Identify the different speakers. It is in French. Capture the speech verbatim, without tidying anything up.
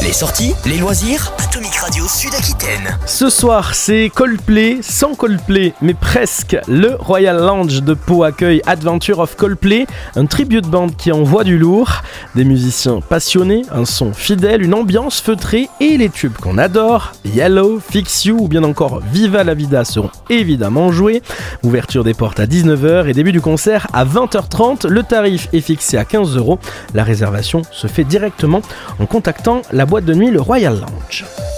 Speaker 1: Les sorties, les loisirs, Atomic Radio Sud-Aquitaine.
Speaker 2: Ce soir, c'est Coldplay, sans Coldplay, mais presque. Le Royal Lounge de Pau accueille Adventure of Coldplay, un tribute band qui envoie du lourd. Des musiciens passionnés, un son fidèle, une ambiance feutrée et les tubes qu'on adore. Yellow, Fix You ou bien encore Viva la Vida seront évidemment joués. Ouverture des portes à dix-neuf heures et début du concert à vingt heures trente. Le tarif est fixé à quinze euros. La réservation se fait directement en contactant la boîte de nuit Le Royal Lounge.